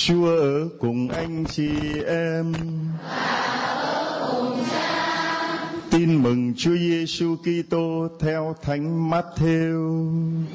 Chúa ở cùng anh chị em. Tin mừng Chúa Giêsu Kitô theo Thánh Mát-thêu.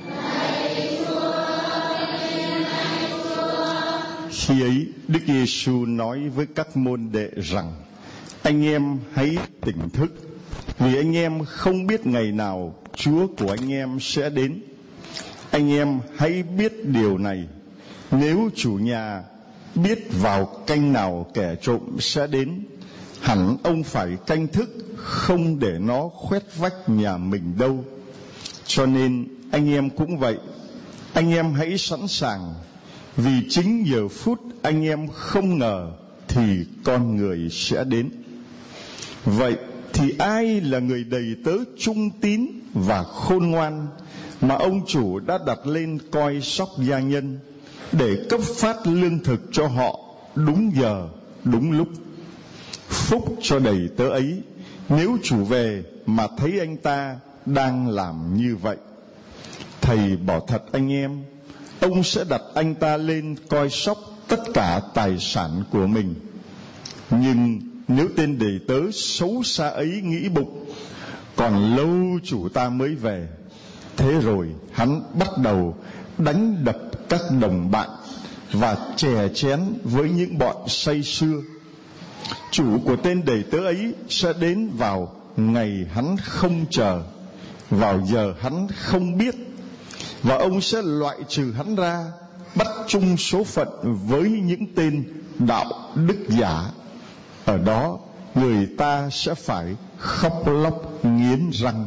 Khi ấy, Đức Giêsu nói với các môn đệ rằng: anh em hãy tỉnh thức, vì anh em không biết ngày nào Chúa của anh em sẽ đến. Anh em hãy biết điều này: nếu chủ nhà biết vào canh nào kẻ trộm sẽ đến, hẳn ông phải canh thức, không để nó khoét vách nhà mình đâu. Cho nên anh em cũng vậy, anh em hãy sẵn sàng, vì chính giờ phút anh em không ngờ thì con người sẽ đến. Vậy thì ai là người đầy tớ trung tín và khôn ngoan mà ông chủ đã đặt lên coi sóc gia nhân, để cấp phát lương thực cho họ đúng giờ, đúng lúc? Phúc cho đầy tớ ấy nếu chủ về mà thấy anh ta đang làm như vậy. Thầy bảo thật anh em, ông sẽ đặt anh ta lên coi sóc tất cả tài sản của mình. Nhưng nếu tên đầy tớ xấu xa ấy nghĩ bụng: còn lâu chủ ta mới về, thế rồi hắn bắt đầu đánh đập các đồng bạn và chè chén với những bọn say sưa. Chủ của tên đầy tớ ấy sẽ đến vào ngày hắn không chờ, vào giờ hắn không biết, và ông sẽ loại trừ hắn ra, bắt chung số phận với những tên đạo đức giả. Ở đó người ta sẽ phải khóc lóc nghiến răng.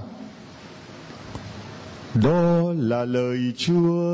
Đó là lời Chúa.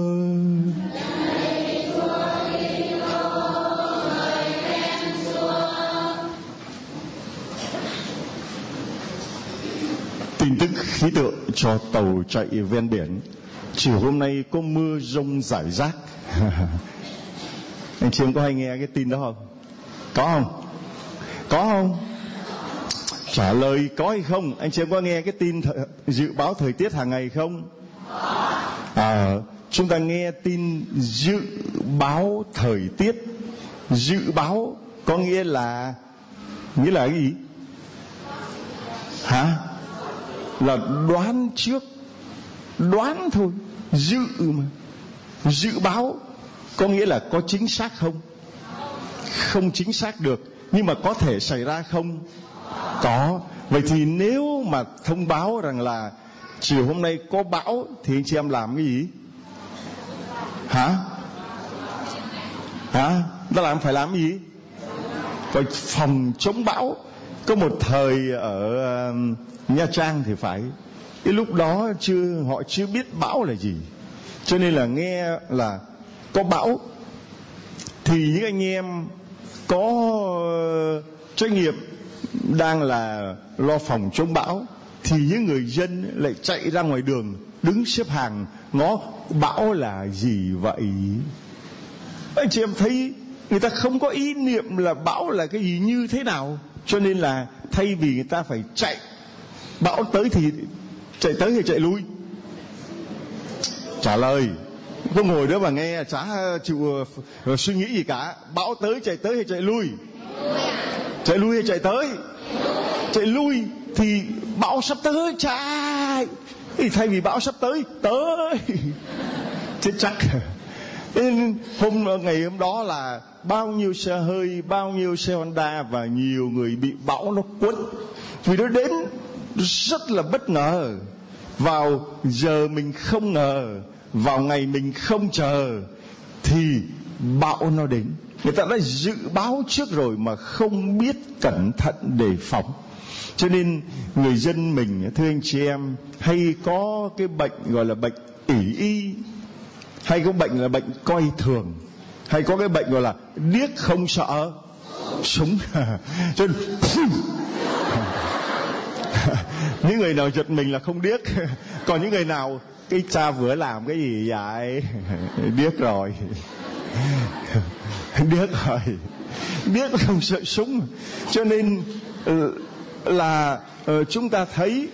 Tin tức khí tượng cho tàu chạy ven biển. Chiều hôm nay có mưa rông rải rác. Anh chị em có hay nghe cái tin đó không? Có không? Có không? Trả lời có hay không? Anh chị em có nghe cái tin dự báo thời tiết hàng ngày không? Chúng ta nghe tin dự báo thời tiết. Dự báo có nghĩa là cái gì? Hả? Là đoán trước, đoán thôi, dự mà. Dự báo có nghĩa là có chính xác không? Không chính xác được, nhưng mà có thể xảy ra không? Có. Vậy thì nếu mà thông báo rằng là chiều hôm nay có bão thì anh chị em làm cái gì? Hả? Phải làm cái gì? Phải phòng chống bão. Có một thời ở Nha Trang thì phải, cái lúc đó họ chưa biết bão là gì, cho nên là nghe là có bão thì những anh em có trách nhiệm đang là lo phòng chống bão, thì những người dân lại chạy ra ngoài đường đứng xếp hàng ngó bão là gì vậy. Anh chị em thấy người ta không có ý niệm là bão là cái gì như thế nào, cho nên là thay vì người ta phải chạy, bão tới thì chạy tới hay chạy lui? Trả lời. Không ngồi đó mà nghe chả chịu suy nghĩ gì cả. Bão tới hay chạy lui? Chạy lui hay chạy tới? Chạy lui. Thì bão sắp tới chạy, thì thay vì bão sắp tới chết chắc. Ngày hôm đó là bao nhiêu xe hơi, bao nhiêu xe Honda và nhiều người bị bão nó cuốn, vì nó đến rất là bất ngờ, vào giờ mình không ngờ, vào ngày mình không chờ, thì bão nó đến. Người ta đã dự báo trước rồi mà không biết cẩn thận đề phòng. Cho nên người dân mình, thưa anh chị em, hay có cái bệnh gọi là bệnh ỷ y, hay có bệnh là bệnh coi thường, hay có cái bệnh gọi là điếc không sợ súng. Cho nên những người nào giật mình là không điếc, còn những người nào cái cha vừa làm cái gì vậy điếc rồi, điếc không sợ súng. Cho nên là chúng ta thấy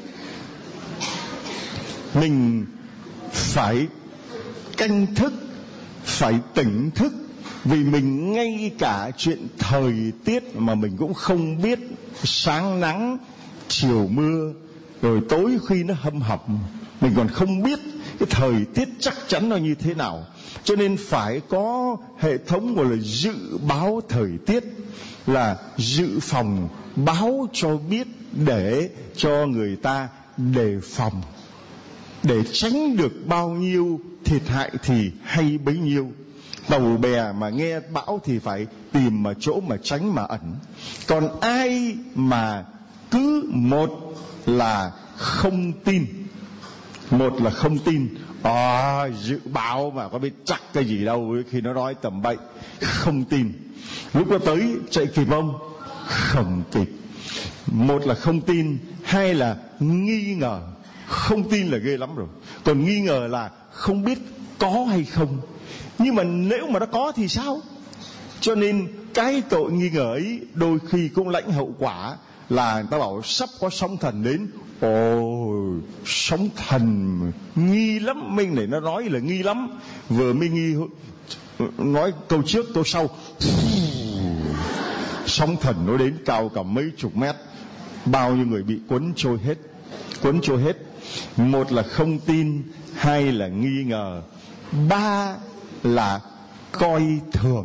mình phải canh thức, phải tỉnh thức, Vì mình ngay cả chuyện thời tiết mà mình cũng không biết, sáng nắng, chiều mưa, rồi tối khi nó hâm hập, mình còn không biết cái thời tiết chắc chắn nó như thế nào. Cho nên phải có hệ thống gọi là dự báo thời tiết, là dự phòng, báo cho biết để cho người ta đề phòng, để tránh được bao nhiêu thiệt hại thì hay bấy nhiêu. Tàu bè mà nghe bão thì phải tìm mà chỗ mà tránh mà ẩn. Còn ai mà cứ một là không tin, dự báo mà có biết chắc cái gì đâu, khi nó nói tầm bậy, không tin. Lúc nó tới chạy kịp không? Không kịp. Một là không tin, hai là nghi ngờ. Không tin là ghê lắm rồi, còn nghi ngờ là không biết có hay không. Nhưng mà nếu mà nó có thì sao? Cho nên cái tội nghi ngờ ấy đôi khi cũng lãnh hậu quả là người ta bảo sắp có sóng thần đến. Ôi, sóng thần nghi lắm. Mình này nó nói là nghi lắm. Vừa mới nghi, nói câu trước câu sau, sóng thần nó đến cao cả mấy chục mét, bao nhiêu người bị cuốn trôi hết. Một là không tin, hai là nghi ngờ, ba là coi thường.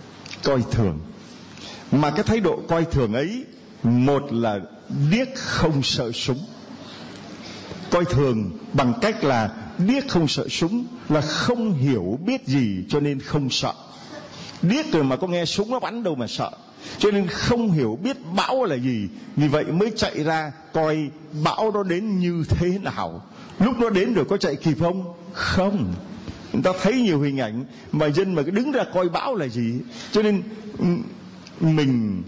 Mà cái thái độ coi thường ấy, một là điếc không sợ súng. Coi thường bằng cách là điếc không sợ súng là không hiểu biết gì cho nên không sợ. Điếc rồi mà có nghe súng nó bắn đâu mà sợ. Cho nên không hiểu biết bão là gì, vì vậy mới chạy ra coi bão nó đến như thế nào. Lúc nó đến rồi có chạy kịp không? Không. Người ta thấy nhiều hình ảnh mà dân mà đứng ra coi bão là gì. Cho nên mình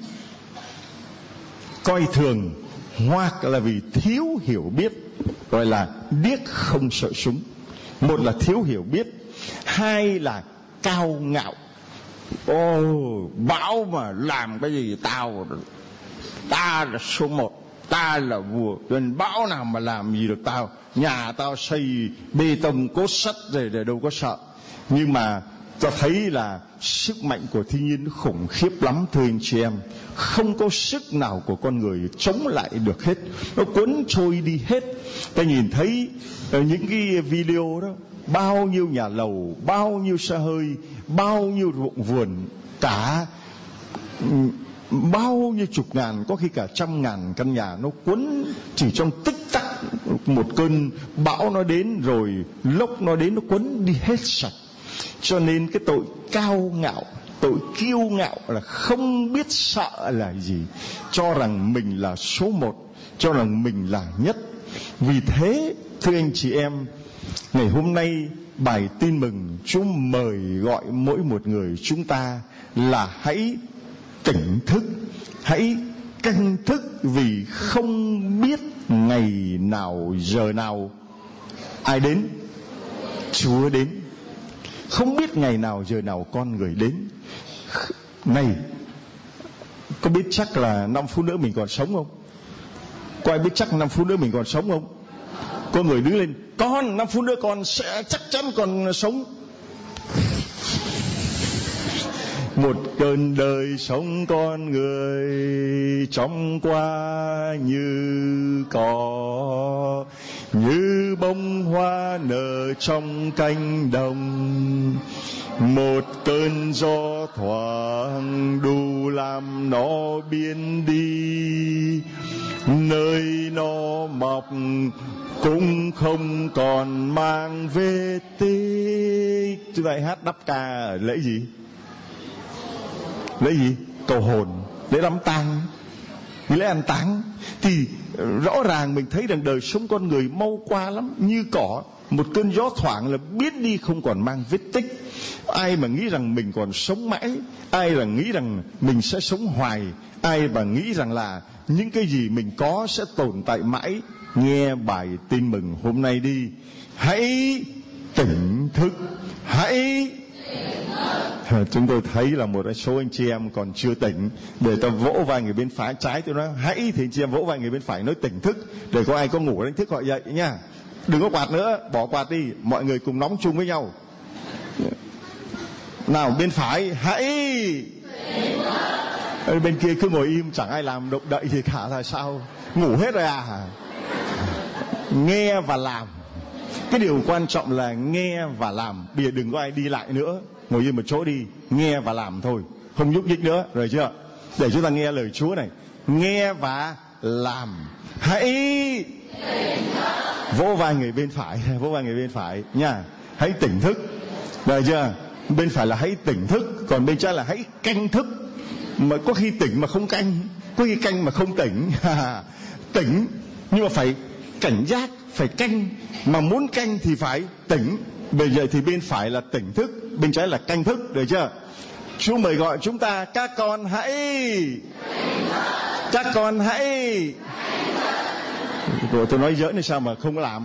coi thường hoặc là vì thiếu hiểu biết, gọi là điếc không sợ súng. Một là thiếu hiểu biết, hai là cao ngạo. Bão mà làm cái gì ta là số một, ta là vua, nên bão nào mà làm gì được tao. Nhà tao xây bê tông cốt sắt rồi để đâu có sợ. Nhưng mà ta thấy là sức mạnh của thiên nhiên khủng khiếp lắm thưa anh chị em. Không có sức nào của con người chống lại được hết, nó cuốn trôi đi hết. Ta nhìn thấy những cái video đó, bao nhiêu nhà lầu, bao nhiêu xe hơi, bao nhiêu ruộng vườn, cả bao nhiêu chục ngàn, có khi cả trăm ngàn căn nhà nó cuốn chỉ trong tích tắc. Một cơn bão nó đến rồi, lốc nó đến, nó cuốn đi hết sạch. Cho nên cái tội cao ngạo, tội kiêu ngạo là không biết sợ là gì, cho rằng mình là số một, cho rằng mình là nhất. Vì thế thưa anh chị em, ngày hôm nay bài tin mừng Chúa mời gọi mỗi một người chúng ta là hãy tỉnh thức, hãy canh thức, vì không biết ngày nào giờ nào ai đến. Chúa đến. Không biết ngày nào giờ nào con người đến. Này, có biết chắc là 5 phút nữa mình còn sống không? Có ai biết chắc 5 phút nữa mình còn sống không? Có người đứng lên, con 5 phút nữa con sẽ chắc chắn còn sống. Một cơn đời sống con người trong qua như cỏ, như bông hoa nở trong cánh đồng. Một cơn gió thoảng đủ làm nó biến đi, nơi nó mọc cũng không còn mang vết tích. Chúng ta hát đắp ca ở lễ gì? Lễ gì? Cầu hồn, lễ đám tang, lễ an táng. Thì rõ ràng mình thấy rằng đời sống con người mau qua lắm, như cỏ, một cơn gió thoảng là biến đi, không còn mang vết tích. Ai mà nghĩ rằng mình còn sống mãi, ai là nghĩ rằng mình sẽ sống hoài, ai mà nghĩ rằng là những cái gì mình có sẽ tồn tại mãi. Nghe bài tin mừng hôm nay đi, hãy tỉnh thức, hãy. Chúng tôi thấy là một số anh chị em còn chưa tỉnh, để ta vỗ vai người bên phải trái. Tôi nói hãy thì anh chị em vỗ vai người bên phải nói tỉnh thức, để có ai có ngủ đánh thức gọi dậy nha. Đừng có quạt nữa, bỏ quạt đi, mọi người cùng nóng chung với nhau. Nào bên phải, hãy. Bên kia cứ ngồi im, chẳng ai làm động đậy gì cả là sao? Ngủ hết rồi à? Nghe và làm. Cái điều quan trọng là nghe và làm. Bây giờ đừng có ai đi lại nữa, ngồi yên một chỗ đi, nghe và làm thôi, không nhúc nhích nữa, rồi chưa? Để chúng ta nghe lời Chúa này. Nghe và làm. Hãy vỗ vai người bên phải, vỗ vai người bên phải nha. Hãy tỉnh thức, rồi chưa? Bên phải là hãy tỉnh thức, còn bên trái là hãy canh thức. Mà có khi tỉnh mà không canh, có khi canh mà không tỉnh. Tỉnh nhưng mà phải cảnh giác, phải canh. Mà muốn canh thì phải tỉnh. Bây giờ thì bên phải là tỉnh thức, bên trái là canh thức, được chưa? Chúa mời gọi chúng ta, các con hãy. Các con hãy. Tôi nói giỡn thì sao mà không làm.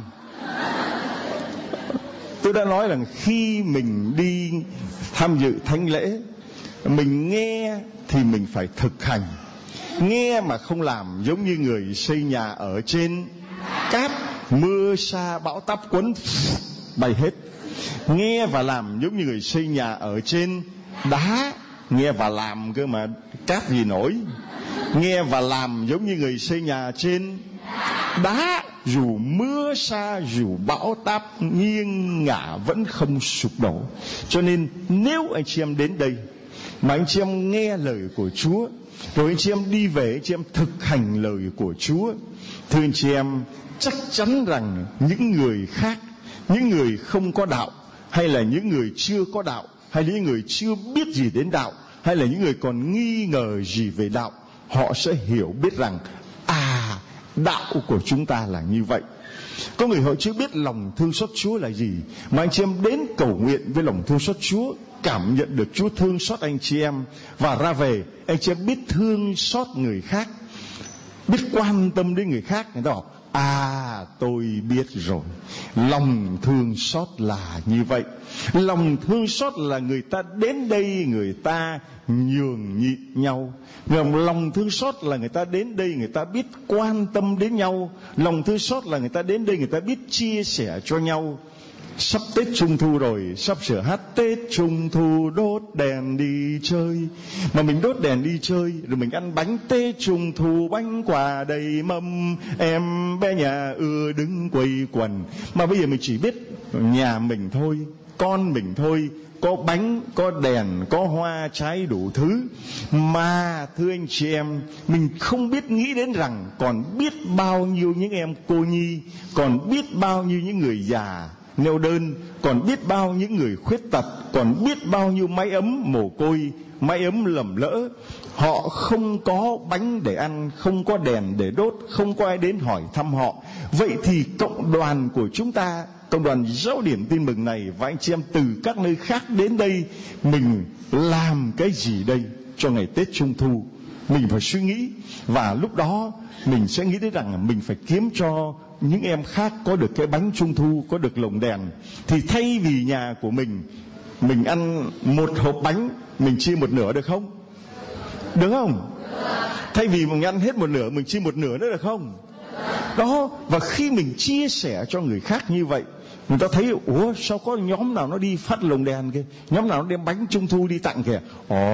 Tôi đã nói rằng khi mình đi tham dự thánh lễ, mình nghe thì mình phải thực hành. Nghe mà không làm giống như người xây nhà ở trên cát, mưa sa bão táp quấn bay hết. Nghe và làm giống như người xây nhà ở trên đá. Nghe và làm cơ mà, cát gì nổi. Nghe và làm giống như người xây nhà trên đá, dù mưa sa, dù bão táp nghiêng ngả vẫn không sụp đổ. Cho nên nếu anh chị em đến đây mà anh chị em nghe lời của Chúa, rồi anh chị em đi về, anh chị em thực hành lời của Chúa, thưa anh chị em, chắc chắn rằng những người khác, những người không có đạo, hay là những người chưa có đạo, hay là những người chưa biết gì đến đạo, hay là những người còn nghi ngờ gì về đạo, họ sẽ hiểu biết rằng đạo của chúng ta là như vậy. Có người họ chưa biết lòng thương xót Chúa là gì, mà anh chị em đến cầu nguyện với lòng thương xót Chúa, cảm nhận được Chúa thương xót anh chị em, và ra về anh chị em biết thương xót người khác, biết quan tâm đến người khác. Người ta bảo tôi biết rồi, lòng thương xót là như vậy. Lòng thương xót là người ta đến đây, người ta nhường nhịn nhau. Lòng thương xót là người ta đến đây, người ta biết quan tâm đến nhau. Lòng thương xót là người ta đến đây, người ta biết chia sẻ cho nhau. Sắp Tết Trung Thu rồi, sắp sửa hát Tết Trung Thu đốt đèn đi chơi. Mà mình đốt đèn đi chơi, rồi mình ăn bánh Tết Trung Thu, bánh quà đầy mâm, em bé nhà ưa đứng quây quần. Mà bây giờ mình chỉ biết nhà mình thôi, con mình thôi, có bánh, có đèn, có hoa trái đủ thứ. Mà thưa anh chị em, mình không biết nghĩ đến rằng còn biết bao nhiêu những em cô nhi, còn biết bao nhiêu những người già neo đơn, còn biết bao những người khuyết tật, còn biết bao nhiêu mái ấm mồ côi, mái ấm lầm lỡ. Họ không có bánh để ăn, không có đèn để đốt, không có ai đến hỏi thăm họ. Vậy thì cộng đoàn của chúng ta, cộng đoàn Giáo điểm Tin Mừng này và anh chị em từ các nơi khác đến đây, mình làm cái gì đây cho ngày Tết Trung Thu? Mình phải suy nghĩ, và lúc đó mình sẽ nghĩ đến rằng mình phải kiếm cho những em khác có được cái bánh Trung Thu, có được lồng đèn. Thì thay vì nhà của mình ăn một hộp bánh, mình chia một nửa được không? Được không? Thay vì mình ăn hết một nửa, mình chia một nửa nữa được không? Đó, và khi mình chia sẻ cho người khác như vậy, người ta thấy sao có nhóm nào nó đi phát lồng đèn kìa, nhóm nào nó đem bánh Trung Thu đi tặng kìa.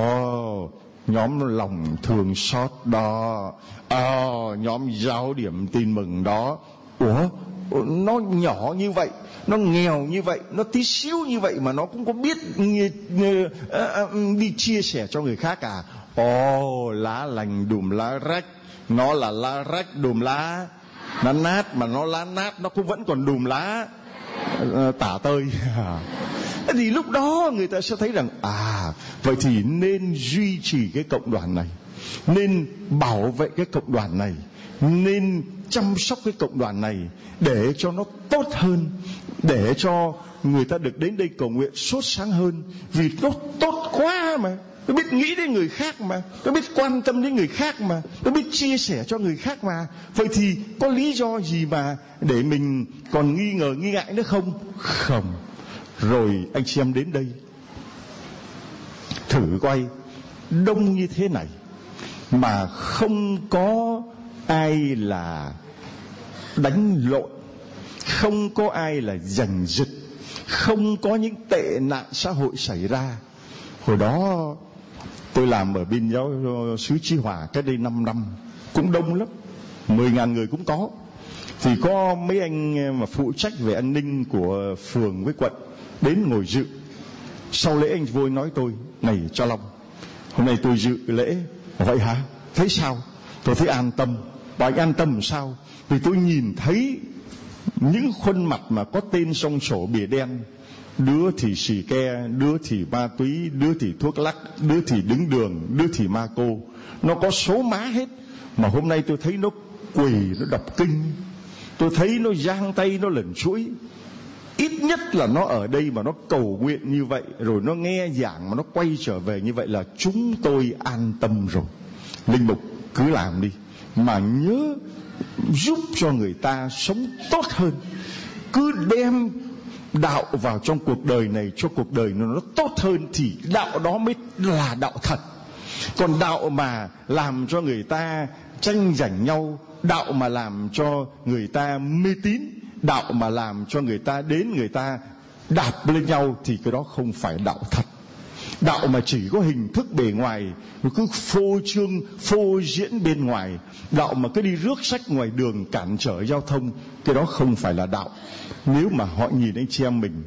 Nhóm lòng thương xót đó, nhóm Giáo điểm Tin Mừng đó. Nó nhỏ như vậy, nó nghèo như vậy, nó tí xíu như vậy mà nó cũng có biết đi chia sẻ cho người khác à? Lá lành đùm lá rách, nó là lá rách đùm lá, nó nát mà nó lá nát, nó cũng vẫn còn đùm lá tả tơi. Thì lúc đó người ta sẽ thấy rằng vậy thì nên duy trì cái cộng đoàn này, nên bảo vệ cái cộng đoàn này, nên chăm sóc cái cộng đoàn này để cho nó tốt hơn, để cho người ta được đến đây cầu nguyện sốt sáng hơn. Vì nó tốt quá mà, nó biết nghĩ đến người khác mà, nó biết quan tâm đến người khác mà, nó biết chia sẻ cho người khác mà. Vậy thì có lý do gì mà để mình còn nghi ngờ, nghi ngại nữa không? Không. Rồi anh chị em đến đây thử coi, đông như thế này mà không có ai là đánh lộn, không có ai là giành giật, không có những tệ nạn xã hội xảy ra, Hồi đó tôi làm ở bên giáo xứ Chí Hòa cách đây 5 năm, cũng đông lắm, 10.000 người cũng có. Thì có mấy anh mà phụ trách về an ninh của phường với quận đến ngồi dự. Sau lễ anh vô nói tôi: này Cho Long, hôm nay tôi dự lễ. Vậy hả? Thấy sao? Tôi thấy an tâm. Và anh an tâm làm sao? Vì tôi nhìn thấy những khuôn mặt mà có tên trong sổ bìa đen. Đứa thì xì ke, đứa thì ma túy, đứa thì thuốc lắc, đứa thì đứng đường, đứa thì ma cô. Nó có số má hết. Mà hôm nay tôi thấy nó quỳ, nó đọc kinh. Tôi thấy nó giang tay, nó lần chuỗi. Ít nhất là nó ở đây mà nó cầu nguyện như vậy, rồi nó nghe giảng mà nó quay trở về như vậy là chúng tôi an tâm rồi. Linh mục cứ làm đi, mà nhớ giúp cho người ta sống tốt hơn. Cứ đem đạo vào trong cuộc đời này cho cuộc đời nó tốt hơn, thì đạo đó mới là đạo thật. Còn đạo mà làm cho người ta tranh giành nhau, đạo mà làm cho người ta mê tín, đạo mà làm cho người ta đến người ta đạp lên nhau, thì cái đó không phải đạo thật. Đạo mà chỉ có hình thức bề ngoài, cứ phô trương, phô diễn bên ngoài, đạo mà cứ đi rước sách ngoài đường cản trở giao thông, cái đó không phải là đạo. Nếu mà họ nhìn anh chị em mình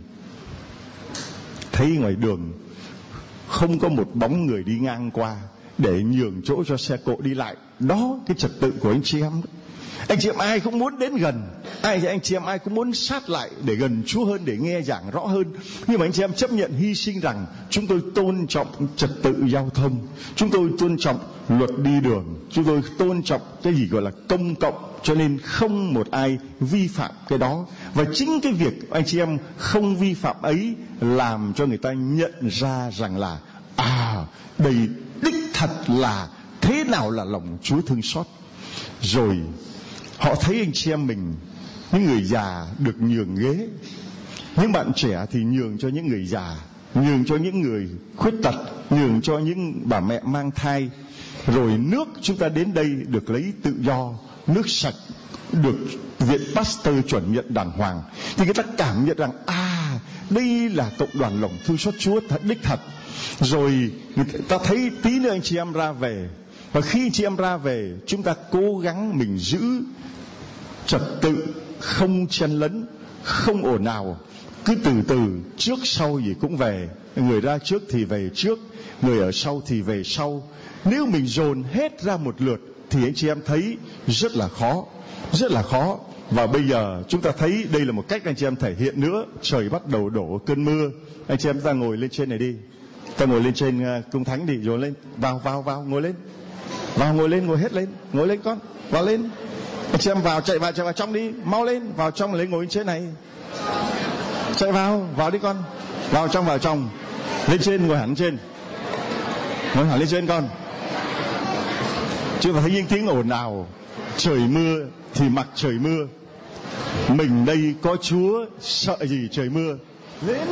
thấy ngoài đường không có một bóng người đi ngang qua để nhường chỗ cho xe cộ đi lại, đó cái trật tự của anh chị em đó. Anh chị em ai cũng muốn đến gần, anh chị em ai cũng muốn sát lại để gần Chúa hơn, để nghe giảng rõ hơn. Nhưng mà anh chị em chấp nhận hy sinh rằng chúng tôi tôn trọng trật tự giao thông, chúng tôi tôn trọng luật đi đường, chúng tôi tôn trọng cái gì gọi là công cộng, cho nên không một ai vi phạm cái đó. Và chính cái việc anh chị em không vi phạm ấy làm cho người ta nhận ra rằng là đây đích thật là thế nào là lòng Chúa thương xót. Rồi họ thấy anh chị em mình, những người già được nhường ghế, những bạn trẻ thì nhường cho những người già, nhường cho những người khuyết tật, nhường cho những bà mẹ mang thai. Rồi nước chúng ta đến đây được lấy tự do, nước sạch, được Viện Pasteur chuẩn nhận đàng hoàng, thì người ta cảm nhận rằng đây là cộng đoàn lòng thương xót Chúa thật đích thật. Rồi người ta thấy tí nữa anh chị em ra về, và khi anh chị em ra về, chúng ta cố gắng mình giữ trật tự, không chen lấn, không ồn ào, cứ từ từ, trước sau gì cũng về. Người ra trước thì về trước, người ở sau thì về sau. Nếu mình dồn hết ra một lượt thì anh chị em thấy rất là khó, rất là khó. Và bây giờ chúng ta thấy đây là một cách anh chị em thể hiện nữa. Trời bắt đầu đổ cơn mưa, anh chị em ta ngồi lên trên này đi, ta ngồi lên trên cung thánh đi, rồi lên, vào ngồi lên, vào ngồi lên, ngồi hết lên, ngồi lên con, vào lên. Anh chị em chạy vào trong đi, mau lên, vào trong lấy ngồi lên trên này, chạy vào đi con, vào trong, lên trên, ngồi hẳn trên, ngồi hẳn lên trên con. Chứ mà thấy những tiếng ồn ào, trời mưa thì mặc trời mưa, mình đây có Chúa sợ gì trời mưa. Lên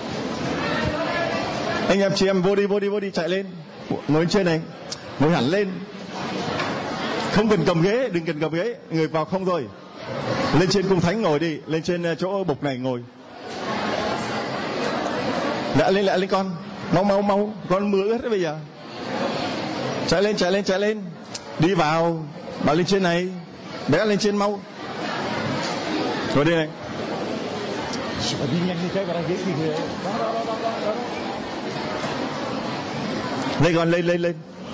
anh em chị em, vô đi, chạy lên, ngồi lên trên này, ngồi hẳn lên, không cần cầm ghế, đừng cần cầm ghế, người vào không thôi. Lên trên cung thánh ngồi đi, lên trên chỗ bục này ngồi. Lại lên con, mau, con mưa ướt đấy bây giờ. Chạy lên, đi vào lên trên này, bé lên trên mau. Ngồi đây này. Đi nhanh đi, cái vào ghế gì kìa. Đó. Lên con, lên.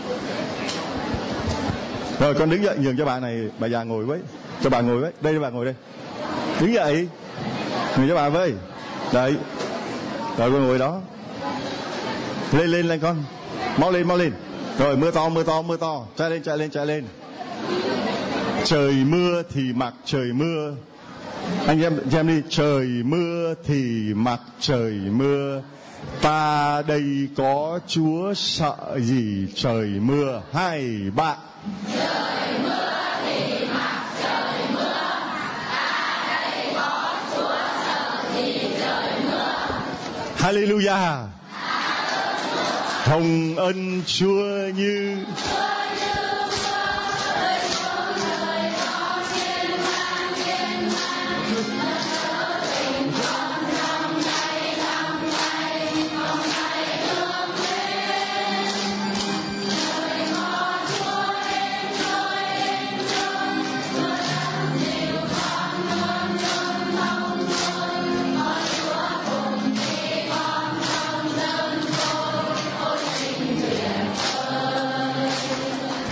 Rồi con đứng dậy, nhường cho bà này, bà già ngồi với, cho bà ngồi với, đây bà ngồi đây. Đứng dậy, nhường cho bà với. Đấy. Rồi con ngồi đó. Lên con. Mau lên. Rồi mưa to. Chạy lên. Trời mưa thì mặc trời mưa. Anh em đi, trời mưa thì mặc trời mưa. Ta đây có Chúa sợ gì trời mưa. 2, 3. Trời mưa thì mặc trời mưa. Ta đây có Chúa sợ gì trời mưa. Hallelujah. Hồng ân Chúa như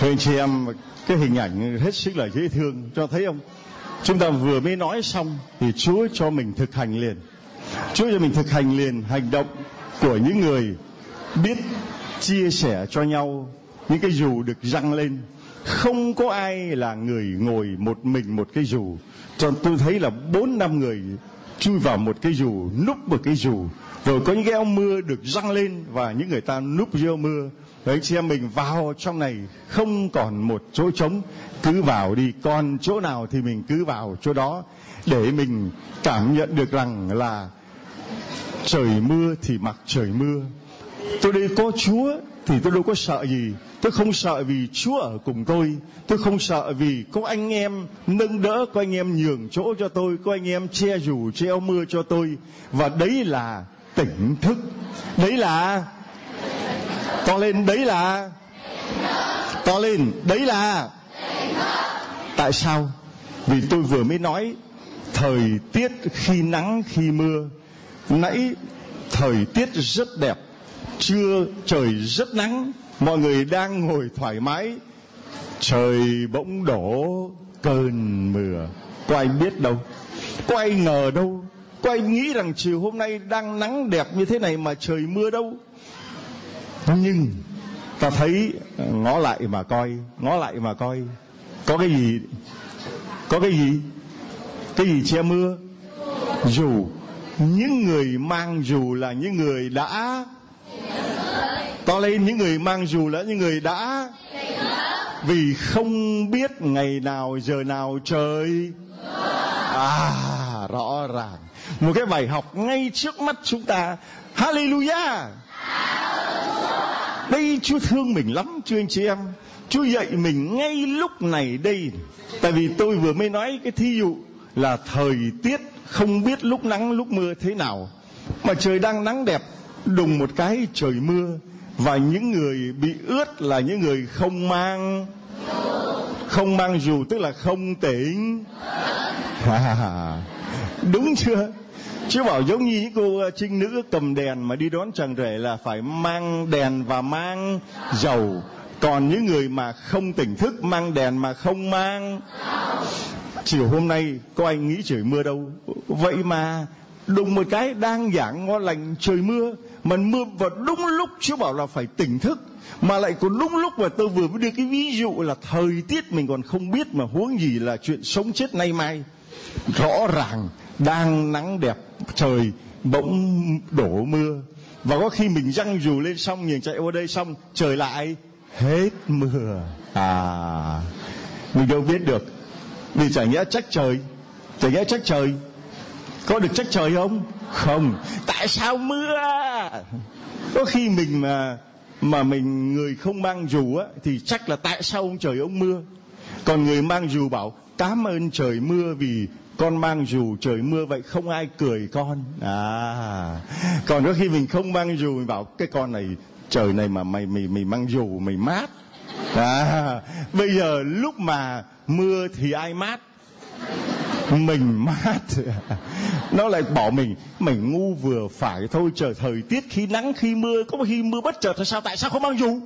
Thưa anh chị em, cái hình ảnh hết sức là dễ thương, cho thấy không? Chúng ta vừa mới nói xong thì Chúa cho mình thực hành liền. Chúa cho mình thực hành liền hành động của những người biết chia sẻ cho nhau những cái dù được giăng lên. Không có ai là người ngồi một mình một cái dù. Cho tôi thấy là 4-5 người chui vào một cái dù, núp vào cái dù, rồi có những cái áo mưa được giăng lên và những người ta núp dưới áo mưa. Đấy, chị em mình vào trong này không còn một chỗ trống, cứ vào đi, còn chỗ nào thì mình cứ vào chỗ đó, để mình cảm nhận được rằng là trời mưa thì mặc trời mưa. Tôi đây có Chúa thì tôi đâu có sợ gì. Tôi không sợ vì Chúa ở cùng tôi. Tôi không sợ vì có anh em nâng đỡ, có anh em nhường chỗ cho tôi, có anh em che dù che áo mưa cho tôi. Và đấy là tỉnh thức. Đấy là to lên, đấy là to lên, đấy là. Tại sao? Vì tôi vừa mới nói thời tiết khi nắng khi mưa. Nãy thời tiết rất đẹp, trưa trời rất nắng, mọi người đang ngồi thoải mái, trời bỗng đổ cơn mưa. Có ai biết đâu, có ai ngờ đâu, có ai nghĩ rằng chiều hôm nay đang nắng đẹp như thế này mà trời mưa đâu. Nhưng ta thấy, ngó lại mà coi, ngó lại mà coi, có cái gì? Có cái gì? Cái gì che mưa? Dù. Những người mang dù là những người đã to lên, những người mang dù là những người đã, vì không biết ngày nào giờ nào trời. Rõ ràng một cái bài học ngay trước mắt chúng ta. Hallelujah. Đây Chúa thương mình lắm, chúa anh chị em. Chúa dạy mình ngay lúc này đây. Tại vì tôi vừa mới nói cái thí dụ là thời tiết không biết lúc nắng lúc mưa thế nào, mà trời đang nắng đẹp, đùng một cái trời mưa. Và những người bị ướt là những người không mang dù, tức là không tỉnh. Đúng chưa? Chứ bảo giống như những cô trinh nữ cầm đèn mà đi đón chàng rể là phải mang đèn và mang dầu. Còn những người mà không tỉnh thức mang đèn mà không mang. Chiều hôm nay có ai nghĩ trời mưa đâu. Vậy mà đùng một cái đang giảng ngon lành trời mưa, mà mưa vào đúng lúc Chúa bảo là phải tỉnh thức. Mà lại còn đúng lúc mà tôi vừa mới đưa cái ví dụ là thời tiết mình còn không biết, mà huống gì là chuyện sống chết nay mai. Rõ ràng đang nắng đẹp, trời bỗng đổ mưa. Và có khi mình giăng dù lên xong, nhìn chạy qua đây xong, trời lại hết mưa. Mình đâu biết được. Vì chả nghĩa trách trời. Chả nghĩa trách trời. Có được trách trời không? Không. Tại sao mưa? Có khi mình mà mình người không mang dù á, thì chắc là tại sao ông trời ông mưa. Còn người mang dù bảo cảm ơn trời mưa vì con mang dù trời mưa, vậy không ai cười con. Còn có khi mình không mang dù, mình bảo cái con này trời này mà mày mang dù mày mát. Bây giờ lúc mà mưa thì ai mát? Mình mát. Nó lại bảo mày ngu vừa phải thôi. Trời thời tiết khi nắng khi mưa, có khi mưa bất chợt là sao? Tại sao không mang dù?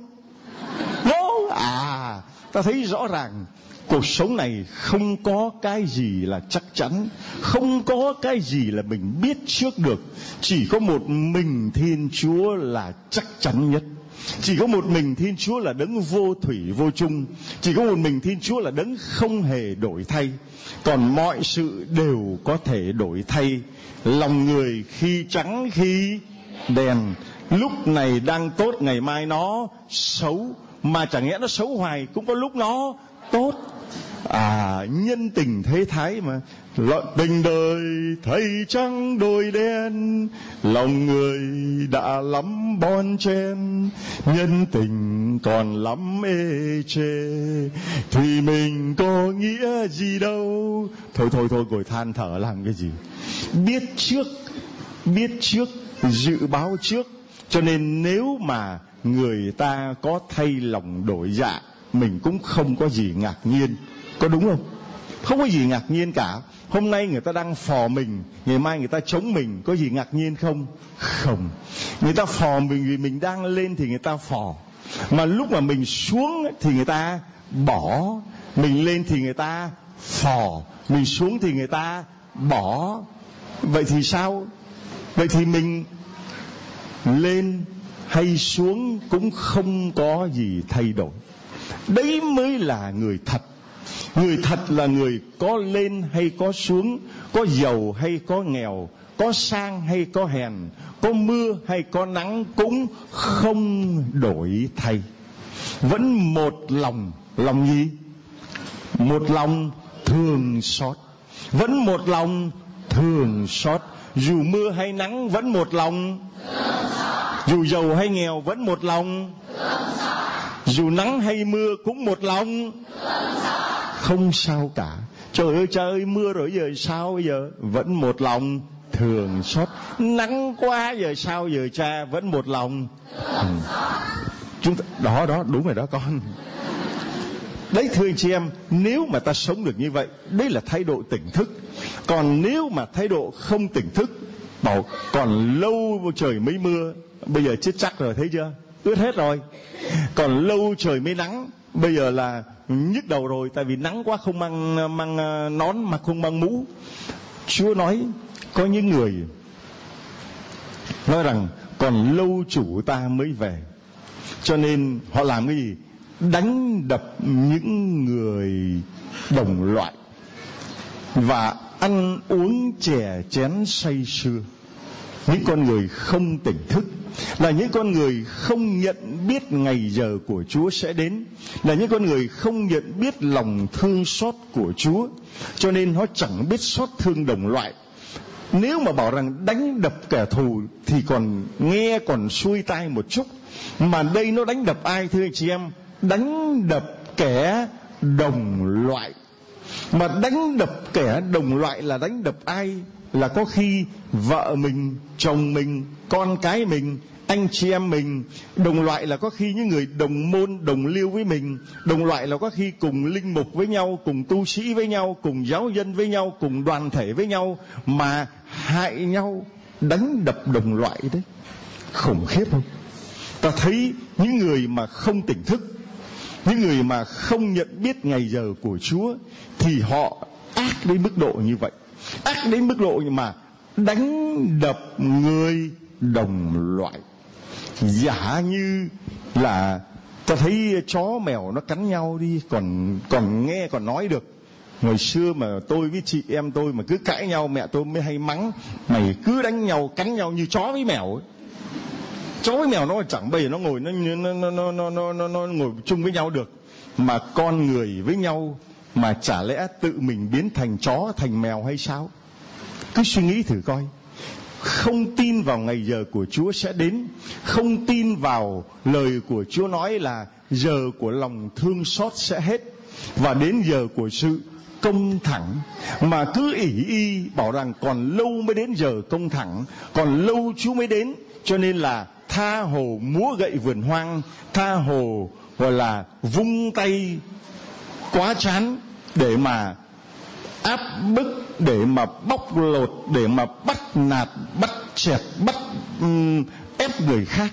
Ta thấy rõ ràng cuộc sống này không có cái gì là chắc chắn, không có cái gì là mình biết trước được. Chỉ có một mình Thiên Chúa là chắc chắn nhất. Chỉ có một mình Thiên Chúa là đấng vô thủy vô chung. Chỉ có một mình Thiên Chúa là đấng không hề đổi thay. Còn mọi sự đều có thể đổi thay. Lòng người khi trắng khi đen, lúc này đang tốt, ngày mai nó xấu. Mà chẳng nghĩa nó xấu hoài, cũng có lúc nó tốt. Nhân tình thế thái mà. Tình đời thấy trắng đôi đen, lòng người đã lắm bon chen. Nhân tình còn lắm ê chê, thì mình có nghĩa gì đâu. Thôi ngồi than thở làm cái gì. Biết trước, dự báo trước. Cho nên nếu mà người ta có thay lòng đổi dạ, mình cũng không có gì ngạc nhiên. Có đúng không? Không có gì ngạc nhiên cả. Hôm nay người ta đang phò mình, ngày mai người ta chống mình, có gì ngạc nhiên không? Không. Người ta phò mình vì mình đang lên thì người ta phò. Mà lúc mà mình xuống thì người ta bỏ, mình lên thì người ta phò, mình xuống thì người ta bỏ. Vậy thì sao? Vậy thì mình lên hay xuống cũng không có gì thay đổi. Đấy mới là người thật. Người thật là người có lên hay có xuống, có giàu hay có nghèo, có sang hay có hèn, có mưa hay có nắng cũng không đổi thay. Vẫn một lòng. Lòng gì? Một lòng thương xót. Vẫn một lòng thương xót. Dù mưa hay nắng vẫn một lòng. Dù giàu hay nghèo vẫn một lòng. Dù nắng hay mưa cũng một lòng. Không sao cả. Trời ơi cha ơi, mưa rồi giờ sao bây giờ? Vẫn một lòng thương xót. Nắng quá giờ sao giờ cha? Vẫn một lòng. Chúng ta, đó đúng rồi đó con. Đấy thưa anh chị em, nếu mà ta sống được như vậy, đấy là thái độ tỉnh thức. Còn nếu mà thái độ không tỉnh thức, bảo còn lâu trời mới mưa, bây giờ chết chắc rồi, thấy chưa? Ướt hết rồi. Còn lâu trời mới nắng, bây giờ là nhức đầu rồi, tại vì nắng quá không mang nón, mà không mang mũ. Chúa nói có những người nói rằng còn lâu chủ ta mới về, cho nên họ làm cái gì? Đánh đập những người đồng loại và ăn uống chè chén say sưa. Những con người không tỉnh thức, là những con người không nhận biết ngày giờ của Chúa sẽ đến, là những con người không nhận biết lòng thương xót của Chúa, cho nên họ chẳng biết xót thương đồng loại. Nếu mà bảo rằng đánh đập kẻ thù thì còn nghe còn xuôi tai một chút, mà đây nó đánh đập ai thưa anh chị em? Đánh đập kẻ đồng loại. Mà đánh đập kẻ đồng loại là đánh đập ai? Là có khi vợ mình, chồng mình, con cái mình, anh chị em mình. Đồng loại là có khi những người đồng môn, đồng liêu với mình. Đồng loại là có khi cùng linh mục với nhau, cùng tu sĩ với nhau, cùng giáo dân với nhau, cùng đoàn thể với nhau, mà hại nhau, đánh đập đồng loại đấy. Khủng khiếp không? Ta thấy những người mà không tỉnh thức, những người mà không nhận biết ngày giờ của Chúa, thì họ ác đến mức độ như vậy. Ác đến mức độ mà đánh đập người đồng loại. Giả như là ta thấy chó mèo nó cắn nhau đi, còn nghe còn nói được. Ngày xưa mà tôi với chị em tôi mà cứ cãi nhau, mẹ tôi mới hay mắng: mày cứ đánh nhau, cắn nhau như chó với mèo ấy. Chó với mèo nó chẳng bao giờ nó ngồi nó ngồi chung với nhau được. Mà con người với nhau mà chả lẽ tự mình biến thành chó thành mèo hay sao? Cứ suy nghĩ thử coi. Không tin vào ngày giờ của Chúa sẽ đến, không tin vào lời của Chúa nói là giờ của lòng thương xót sẽ hết và đến giờ của sự công thẳng, mà cứ ỷ y bảo rằng còn lâu mới đến giờ công thẳng, còn lâu Chúa mới đến, cho nên là tha hồ múa gậy vườn hoang, tha hồ gọi là vung tay quá chán để mà áp bức, để mà bóc lột, để mà bắt nạt, bắt chẹt, bắt ép người khác.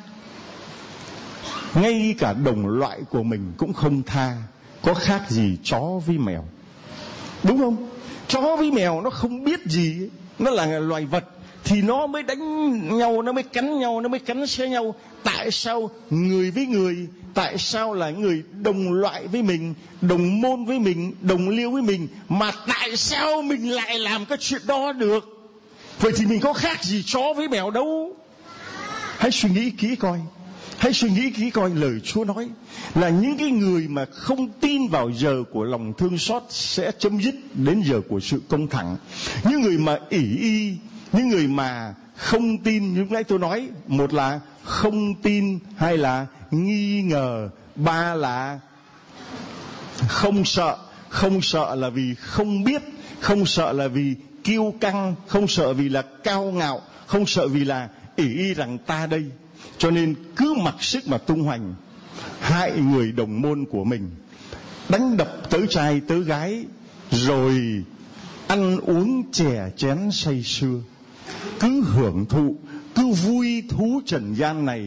Ngay cả đồng loại của mình cũng không tha, có khác gì chó với mèo, đúng không? Chó với mèo nó không biết gì, nó là loài vật thì nó mới đánh nhau, nó mới cắn nhau, nó mới cắn xé nhau. Tại sao người với người, tại sao là người đồng loại với mình, đồng môn với mình, đồng liêu với mình, mà tại sao mình lại làm cái chuyện đó được? Vậy thì mình có khác gì chó với mèo đâu. Hãy suy nghĩ kỹ coi, hãy suy nghĩ kỹ coi lời Chúa nói là những cái người mà không tin vào giờ của lòng thương xót sẽ chấm dứt đến giờ của sự công thẳng. Những người mà ỷ y, những người mà không tin, như lúc nãy tôi nói, một là không tin, hai là nghi ngờ, ba là không sợ. Không sợ là vì không biết, không sợ là vì kiêu căng, không sợ vì là cao ngạo, không sợ vì là ỷ y rằng ta đây. Cho nên cứ mặc sức mà tung hoành, hại người đồng môn của mình, đánh đập tới trai tới gái, rồi ăn uống chè chén say sưa, cứ hưởng thụ, cứ vui thú trần gian này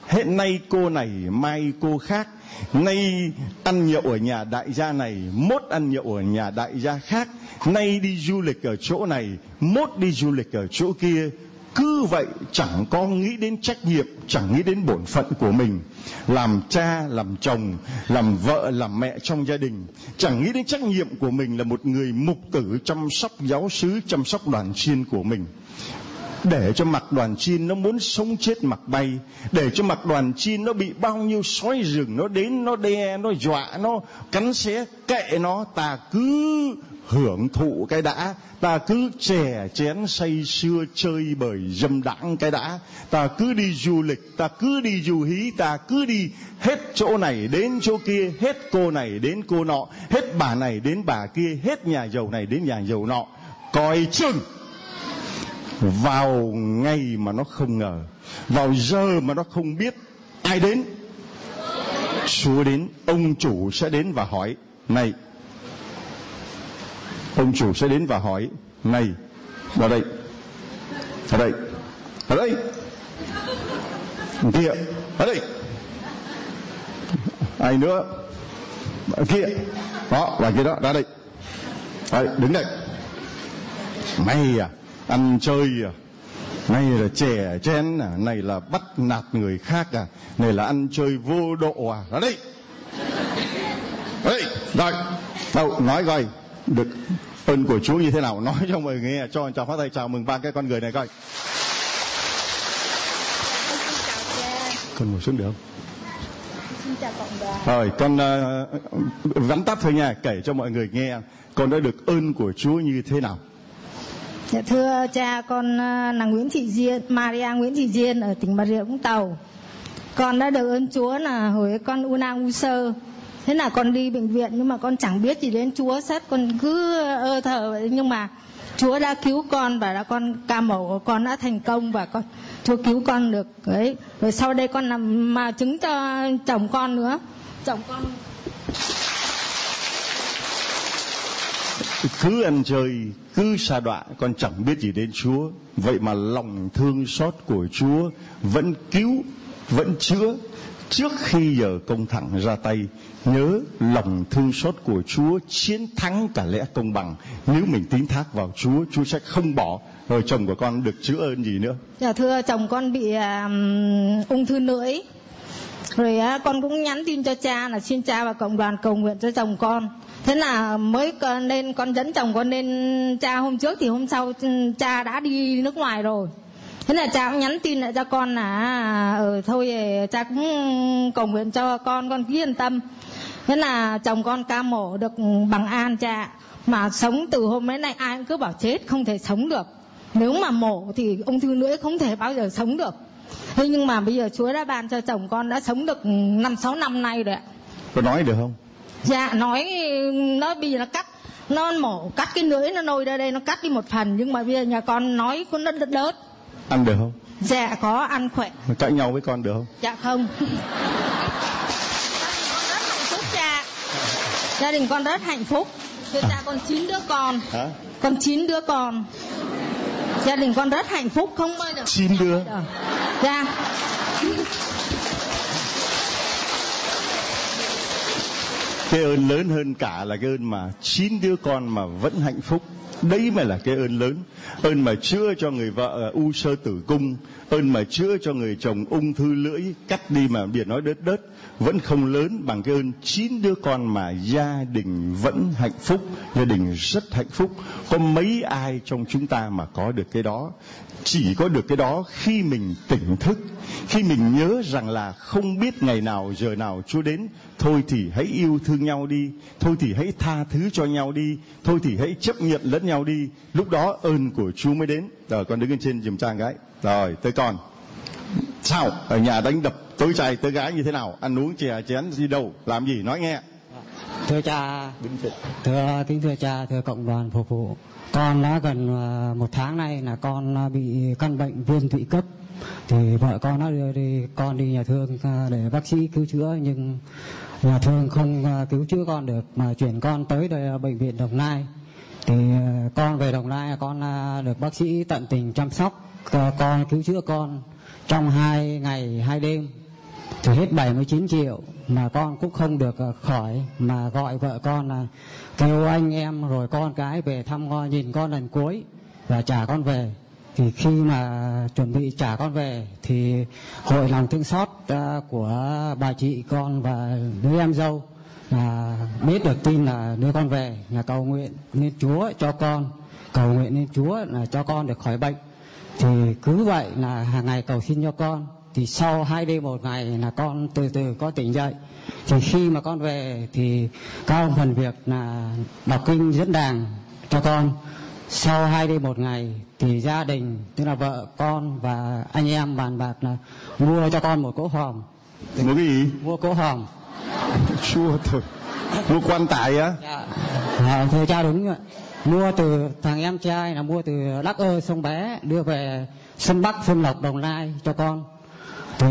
Hiện nay cô này, mai cô khác. Nay ăn nhậu ở nhà đại gia này, mốt ăn nhậu ở nhà đại gia khác. Nay đi du lịch ở chỗ này, mốt đi du lịch ở chỗ kia. Cứ vậy chẳng có nghĩ đến trách nhiệm, chẳng nghĩ đến bổn phận của mình. Làm cha, làm chồng, làm vợ, làm mẹ trong gia đình, chẳng nghĩ đến trách nhiệm của mình là một người mục tử chăm sóc giáo xứ, chăm sóc đoàn chiên của mình. Để cho mặc đoàn chiên nó muốn sống chết mặc bay, để cho mặc đoàn chiên nó bị bao nhiêu sói rừng nó đến, nó đe, nó dọa, nó cắn xé, kệ nó. Ta cứ hưởng thụ cái đã, ta cứ chè chén say sưa chơi bời dâm đãng cái đã. Ta cứ đi du lịch, ta cứ đi du hí, ta cứ đi hết chỗ này đến chỗ kia, hết cô này đến cô nọ, hết bà này đến bà kia, hết nhà giàu này đến nhà giàu nọ. Coi chừng vào ngày mà nó không ngờ, vào giờ mà nó không biết, ai đến? Chúa đến. Ông chủ sẽ đến và hỏi này. Ông chủ sẽ đến và hỏi này, vào đây, ở đây, ở đây, kia, ở đây, ai nữa, ở kia, đó, là kia đó, ra đây, đây, đứng đây. Mày à, ăn chơi à, này là chè chén à, này là bắt nạt người khác à, này là ăn chơi vô độ à, ra đây, đây, rồi, đâu, nói coi, được ơn của Chúa như thế nào, nói cho mọi người nghe, cho chào phát tay chào mừng ba cái con người này coi. Con ngồi xuống được không? Xin chào cộng đoàn. Rồi, con vắn tắt thôi nha, kể cho mọi người nghe con đã được ơn của Chúa như thế nào. Dạ, thưa cha, con là Nguyễn Thị Diên, Maria Nguyễn Thị Diên ở tỉnh Bà Rịa Vũng Tàu. Con đã được ơn Chúa là hồi con u nang u sơ. Thế là con đi bệnh viện nhưng mà con chẳng biết gì đến Chúa hết, con cứ ơ thờ vậy. Nhưng mà Chúa đã cứu con và con ca mổ của con đã thành công và Chúa cứu con được ấy. Rồi sau đây con làm mà chứng cho chồng con nữa. Chồng con cứ ăn chơi, cứ sa đọa, con chẳng biết gì đến Chúa. Vậy mà lòng thương xót của Chúa vẫn cứu, vẫn chữa. Trước khi giờ công thẳng ra tay, nhớ lòng thương xót của Chúa chiến thắng cả lẽ công bằng. Nếu mình tín thác vào Chúa, Chúa sẽ không bỏ. Rồi chồng của con được chữa ơn gì nữa? Dạ thưa, chồng con bị ung thư lưỡi. Rồi con cũng nhắn tin cho cha là xin cha và cộng đoàn cầu nguyện cho chồng con. Thế là mới nên con dẫn chồng con lên cha hôm trước, thì hôm sau cha đã đi nước ngoài rồi. Thế là cha cũng nhắn tin lại cho con là thôi cha cũng cầu nguyện cho con cứ yên tâm. Thế là chồng con ca mổ được bằng an cha. Mà sống từ hôm ấy nay ai cũng cứ bảo chết, không thể sống được. Nếu mà mổ thì ung thư lưỡi không thể bao giờ sống được. Thế nhưng mà bây giờ Chúa đã ban cho chồng con đã sống được 5-6 năm nay rồi ạ. Có nói được không? Dạ nói, nó bây giờ nó mổ cắt cái lưỡi, nó nôi ra đây, nó cắt đi một phần. Nhưng mà bây giờ nhà con nói cũng rất đớt. Ăn được không? Dạ có, ăn khỏe. Cãi nhau với con được không? Dạ không. Gia đình con rất hạnh phúc. Thưa cha, con 9 đứa con. Hả? Con 9 đứa con. Gia đình con rất hạnh phúc, không bao giờ. 9 đứa? Dạ. Cái ơn lớn hơn cả là cái ơn mà 9 đứa con mà vẫn hạnh phúc. Đấy mới là cái ơn lớn. Ơn mà chữa cho người vợ u xơ tử cung, ơn mà chữa cho người chồng ung thư lưỡi, cắt đi mà biệt nói đớt vẫn không lớn bằng cái ơn 9 đứa con mà gia đình vẫn hạnh phúc, gia đình rất hạnh phúc. Có mấy ai trong chúng ta mà có được cái đó? Chỉ có được cái đó khi mình tỉnh thức, khi mình nhớ rằng là không biết ngày nào giờ nào Chúa đến. Thôi thì hãy yêu thương nhau đi, thôi thì hãy tha thứ cho nhau đi, thôi thì hãy chấp nhận lẫn nhau đi. Lúc đó ơn của Chúa mới đến. Rồi con đứng lên trên giùm cha gái. Rồi tới con. Sao? Ở nhà đánh đập tối trai tới gái như thế nào? Ăn uống chè chén gì đâu? Làm gì? Nói nghe. Thưa cha, kính thưa cha, thưa cộng đoàn phục vụ. Con đã gần 1 tháng nay là con bị căn bệnh viêm tụy cấp. Thì vợ con đã đưa con đi nhà thương để bác sĩ cứu chữa, nhưng nhà thương không cứu chữa con được mà chuyển con tới đây bệnh viện Đồng Nai. Thì con về Đồng Nai, con được bác sĩ tận tình chăm sóc con, cứu chữa con trong 2 ngày 2 đêm. thì hết 79 triệu mà con cũng không được khỏi, mà gọi vợ con là kêu anh em rồi con cái về thăm con, nhìn con lần cuối và trả con về. Thì khi mà chuẩn bị trả con về thì hội lòng thương xót của bà chị con và đứa em dâu là biết được tin là đưa con về, là cầu nguyện nên Chúa cho con, cầu nguyện nên Chúa là cho con được khỏi bệnh. Thì cứ vậy là hàng ngày cầu xin cho con. Thì sau 2 đêm 1 ngày là con từ từ có tỉnh dậy. Thì khi mà con về thì các ông phần việc là đọc kinh dẫn đàng cho con. Sau 2 đêm 1 ngày thì gia đình, tức là vợ con và anh em bàn bạc là mua cho con một cỗ hòm. Mua cái gì? Mua cỗ hòm. Chua thôi. Mua quan tài á? Dạ, thưa cha đúng ạ. Mua từ thằng em trai là mua từ Đắc Ơ Sông Bé đưa về Xuân Bắc, Xuân Lộc, Đồng Nai cho con. Thì